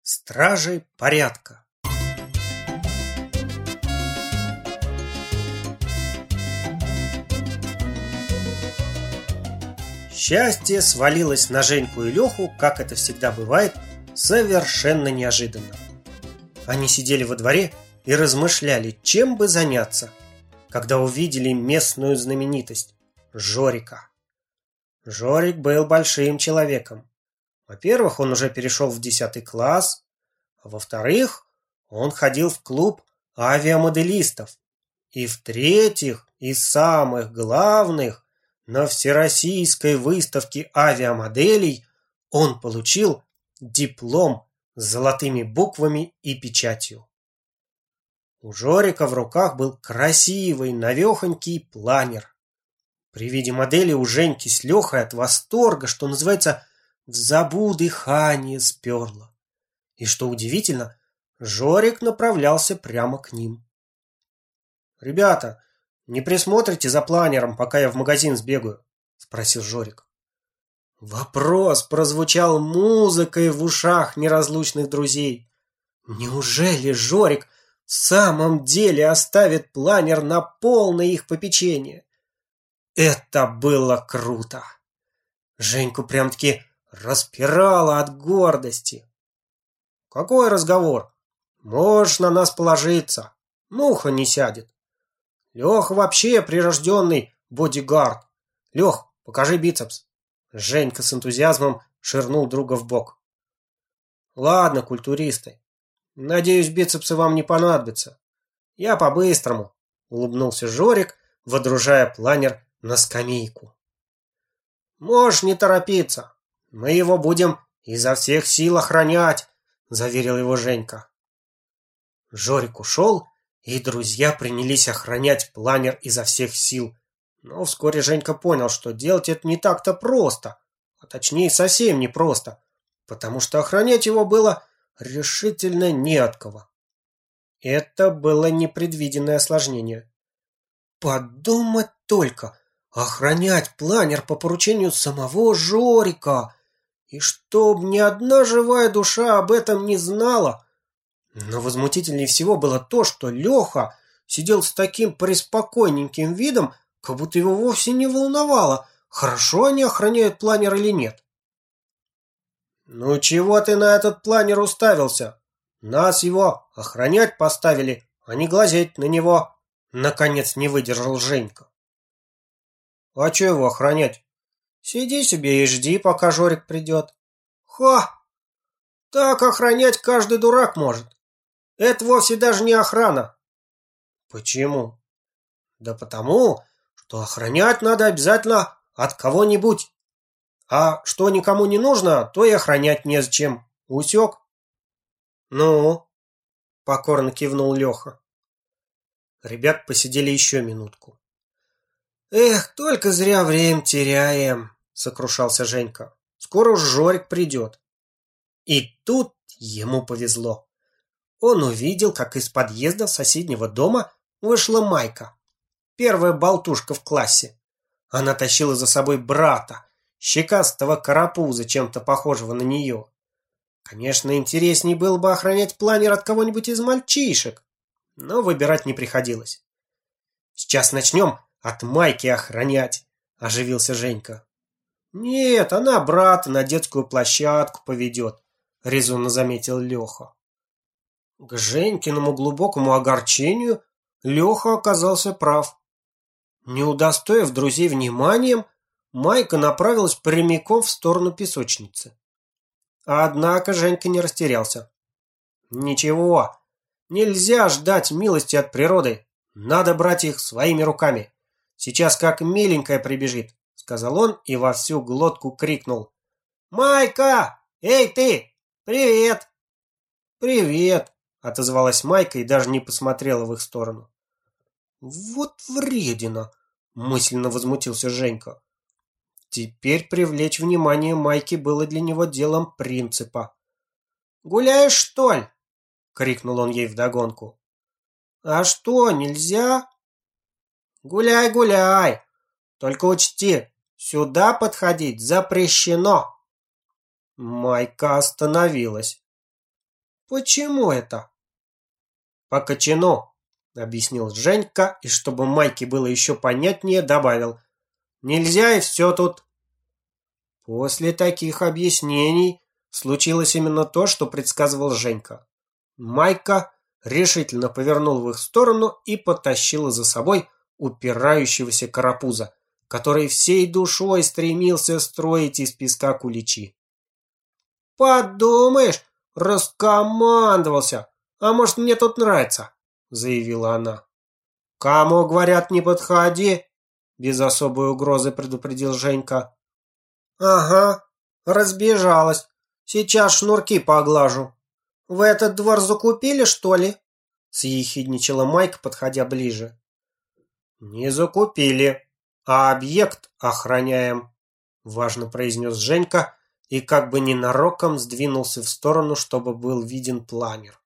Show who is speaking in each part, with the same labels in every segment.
Speaker 1: Стражи порядка. Счастье свалилось на Женьку и Леху, как это всегда бывает, совершенно неожиданно. Они сидели во дворе и размышляли, чем бы заняться, когда увидели местную знаменитость – Жорика. Жорик был большим человеком. Во-первых, он уже перешел в 10 класс, а во-вторых, он ходил в клуб авиамоделистов. И в-третьих, и самых главных, на всероссийской выставке авиамоделей он получил диплом с золотыми буквами и печатью. У Жорика в руках был красивый, навехонький планер. При виде модели у Женьки с Лехой от восторга, что называется, в забу дыхание сперло. И что удивительно, Жорик направлялся прямо к ним. «Ребята, не присмотрите за планером, пока я в магазин сбегаю?» – спросил Жорик. Вопрос прозвучал музыкой в ушах неразлучных друзей. Неужели Жорик в самом деле оставит планер на полное их попечение? Это было круто! Женьку прям-таки распирало от гордости. «Какой разговор? Можешь на нас положиться. Муха не сядет. Леха вообще прирожденный бодигард. Лех, покажи бицепс». Женька с энтузиазмом ширнул друга в бок. «Ладно, культуристы. Надеюсь, бицепсы вам не понадобятся. Я по-быстрому», — улыбнулся Жорик, водружая планер на скамейку. «Можешь не торопиться. Мы его будем изо всех сил охранять», — заверил его Женька. Жорик ушел, и друзья принялись охранять планер изо всех сил. Но вскоре Женька понял, что делать это не так-то просто, а точнее совсем не просто, потому что охранять его было решительно не от кого. Это было непредвиденное осложнение. Подумать только, охранять планер по поручению самого Жорика, и чтоб ни одна живая душа об этом не знала. Но возмутительнее всего было то, что Леха сидел с таким преспокойненьким видом, как будто его вовсе не волновало, хорошо они охраняют планер или нет. «Ну чего ты на этот планер уставился? Нас его охранять поставили, а не глазеть на него», — наконец не выдержал Женька. «А че его охранять? Сиди себе и жди, пока Жорик придет». «Ха! Так охранять каждый дурак может. Это вовсе даже не охрана». «Почему?» «Да потому, что охранять надо обязательно от кого-нибудь. А что никому не нужно, то и охранять незачем. Усек?» «Ну?» — покорно кивнул Леха. Ребят посидели еще минутку. «Эх, только зря время теряем», — сокрушался Женька. «Скоро уж Жорик придет». И тут ему повезло. Он увидел, как из подъезда соседнего дома вышла Майка. Первая болтушка в классе. Она тащила за собой брата, щекастого карапуза, чем-то похожего на нее. Конечно, интересней было бы охранять планер от кого-нибудь из мальчишек, но выбирать не приходилось. «Сейчас начнем от Майки охранять», — оживился Женька. «Нет, она брата на детскую площадку поведет», — резонно заметил Леха. К Женькиному глубокому огорчению Леха оказался прав. Не удостоив друзей вниманием, Майка направилась прямиком в сторону песочницы. Однако Женька не растерялся. «Ничего, нельзя ждать милости от природы. Надо брать их своими руками. Сейчас как миленькая прибежит», — сказал он и во всю глотку крикнул. «Майка! Эй ты! Привет!» «Привет!» — отозвалась Майка и даже не посмотрела в их сторону. «Вот вредина!» — мысленно возмутился Женька. Теперь привлечь внимание Майки было для него делом принципа. «Гуляешь, что ли?» — крикнул он ей вдогонку. «А что, нельзя?» «Гуляй, гуляй! Только учти, сюда подходить запрещено!» Майка остановилась. Почему это? По кочану, объяснил Женька, и чтобы Майке было еще понятнее, добавил. Нельзя и все тут. После таких объяснений случилось именно то, что предсказывал Женька. Майка решительно повернул в их сторону и потащила за собой упирающегося карапуза, который всей душой стремился строить из песка куличи. «Подумаешь, раскомандовался! А может, мне тут нравится?» — заявила она. «Кому, говорят, не подходи!» — без особой угрозы предупредил Женька. «Ага, разбежалась. Сейчас шнурки поглажу. Вы этот двор закупили, что ли?» — съехидничала Майка, подходя ближе. «Не закупили, а объект охраняем», — важно произнес Женька и как бы ненароком сдвинулся в сторону, чтобы был виден планер.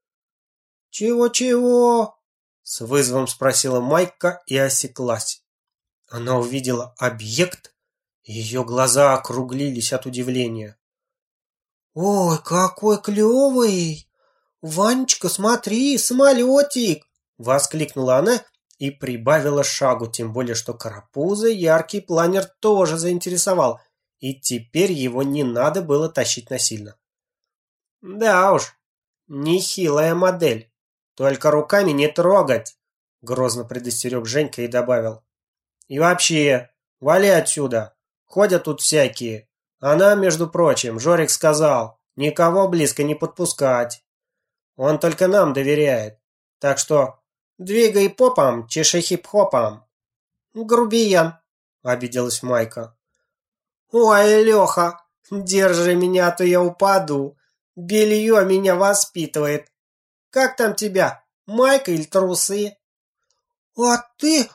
Speaker 1: «Чего-чего?» — с вызовом спросила Майка и осеклась. Она увидела объект, и ее глаза округлились от удивления. «Ой, какой клевый! Ванечка, смотри, самолетик!» — воскликнула она и прибавила шагу, тем более что карапуза яркий планер тоже заинтересовал, и теперь его не надо было тащить насильно. «Да уж, нехилая модель, только руками не трогать!» — грозно предостерег Женька и добавил. «И вообще, вали отсюда! Ходят тут всякие. А нам, между прочим, Жорик сказал, никого близко не подпускать. Он только нам доверяет. Так что двигай попом, чеши хип-хопом». «Грубиян», — обиделась Майка. «Ой, Леха, держи меня, а то я упаду. Белье меня воспитывает. Как там тебя, майка или трусы?» «А ты?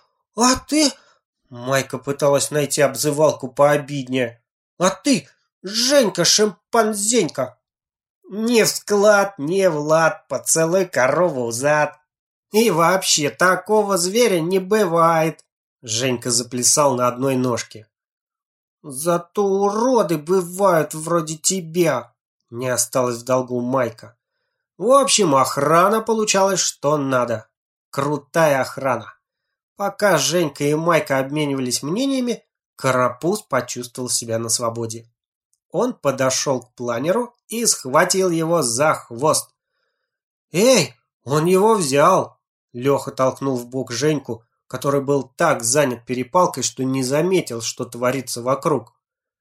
Speaker 1: Майка пыталась найти обзывалку пообиднее. «А ты, Женька-шимпанзенька!» «Не в склад, не в лад, поцелуй корову в зад. И вообще, такого зверя не бывает!» Женька заплясал на одной ножке. «Зато уроды бывают вроде тебя!» Не осталось в долгу Майка. В общем, охрана получалась что надо. Крутая охрана. Пока Женька и Майка обменивались мнениями, карапуз почувствовал себя на свободе. Он подошел к планеру и схватил его за хвост. «Эй, он его взял!» Леха толкнул в бок Женьку, который был так занят перепалкой, что не заметил, что творится вокруг.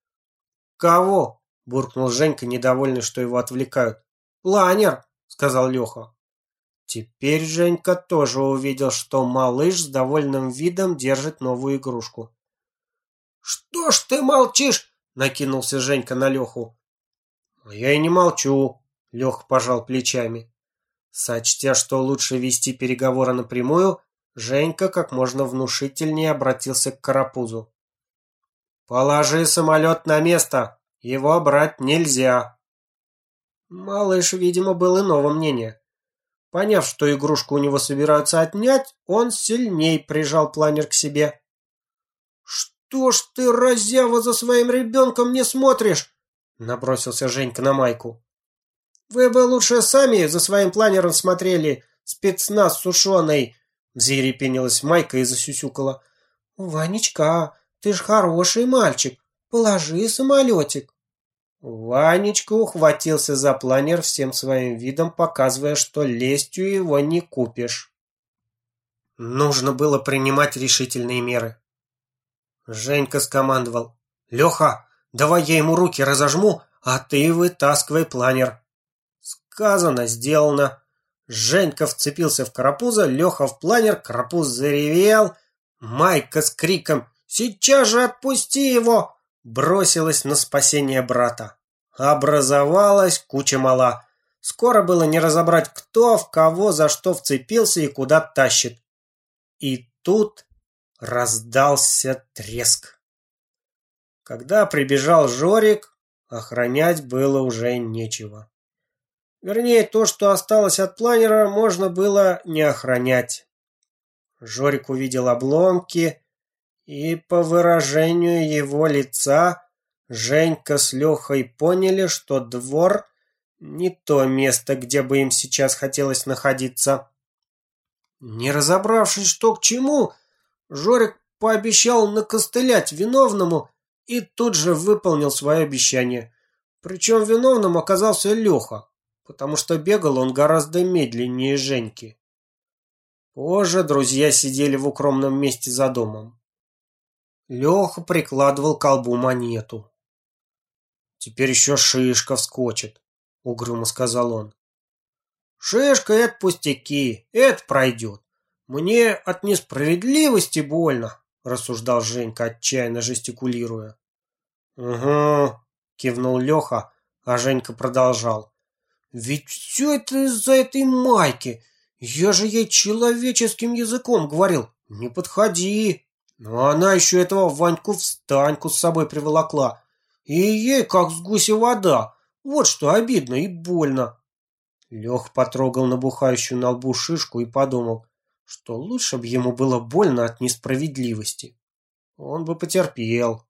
Speaker 1: «Кого?» – буркнул Женька, недовольный, что его отвлекают. «Планер!» – сказал Леха. Теперь Женька тоже увидел, что малыш с довольным видом держит новую игрушку. «Что ж ты молчишь?» — накинулся Женька на Леху. «А я и не молчу», — Леха пожал плечами. Сочтя, что лучше вести переговоры напрямую, Женька как можно внушительнее обратился к карапузу. «Положи самолет на место, его брать нельзя». Малыш, видимо, был иного мнения. Поняв, что игрушку у него собираются отнять, он сильней прижал планер к себе. «Что ж ты, разява, за своим ребенком не смотришь?» — набросился Женька на Майку. «Вы бы лучше сами за своим планером смотрели, спецназ сушеный!» — взъерепенилась Майка и засюсюкала. «Ванечка, ты ж хороший мальчик, положи самолетик!» Ванечка ухватился за планер всем своим видом, показывая, что лестью его не купишь. Нужно было принимать решительные меры. Женька скомандовал. «Леха, давай я ему руки разожму, а ты вытаскивай планер». Сказано, сделано. Женька вцепился в карапуза, Леха в планер, карапуз заревел. Майка с криком «Сейчас же отпусти его!» бросилась на спасение брата. Образовалась куча мала. Скоро было не разобрать, кто в кого за что вцепился и куда тащит. И тут раздался треск. Когда прибежал Жорик, охранять было уже нечего. Вернее, то, что осталось от планера, можно было не охранять. Жорик увидел обломки, и по выражению его лица Женька с Лехой поняли, что двор Не то место, где бы им сейчас хотелось находиться. Не разобравшись, что к чему, Жорик пообещал накостылять виновному и тут же выполнил свое обещание. Причем виновным оказался Леха, потому что бегал он гораздо медленнее Женьки. Позже друзья сидели в укромном месте за домом. Леха прикладывал к колбу монету. «Теперь еще шишка вскочит», — угрюмо сказал он. «Шишка — это пустяки, это пройдет. Мне от несправедливости больно», — рассуждал Женька, отчаянно жестикулируя. «Угу», — кивнул Леха, а Женька продолжал. «Ведь все это из-за этой Майки. Я же ей человеческим языком говорил. Не подходи. Но она еще этого Ваньку-встаньку с собой приволокла. И ей как с гуся вода. Вот что обидно и больно». Лех потрогал набухающую на лбу шишку и подумал, что лучше бы ему было больно от несправедливости. Он бы потерпел.